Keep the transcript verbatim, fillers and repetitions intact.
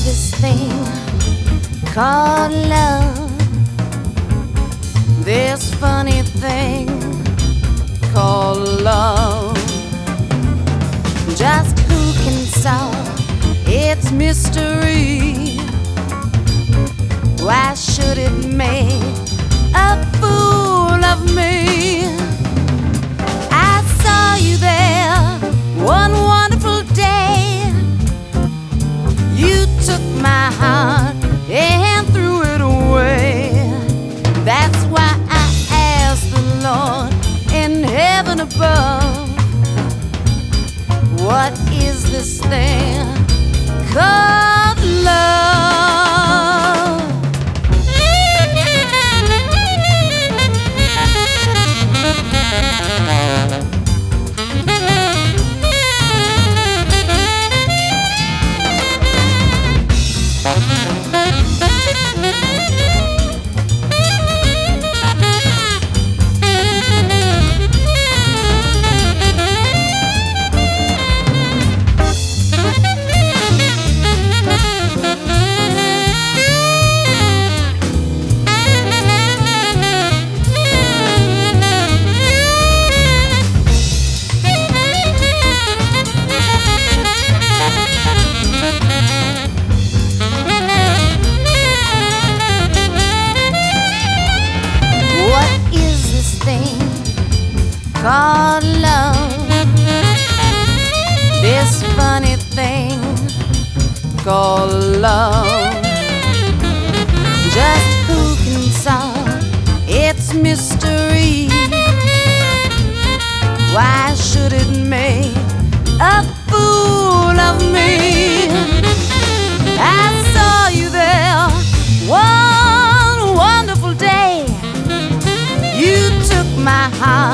this thing called love? This funny thing called love. Just who can solve its mystery? Why should it make a fool of me? I saw you there one wonderful day. You took my heart and threw it away. That's why I asked the Lord in heaven above, what is this thing called love? Called love, this funny thing called love. Just who can solve its mystery? Why should it make a fool of me? I saw you there one wonderful day. You took my heart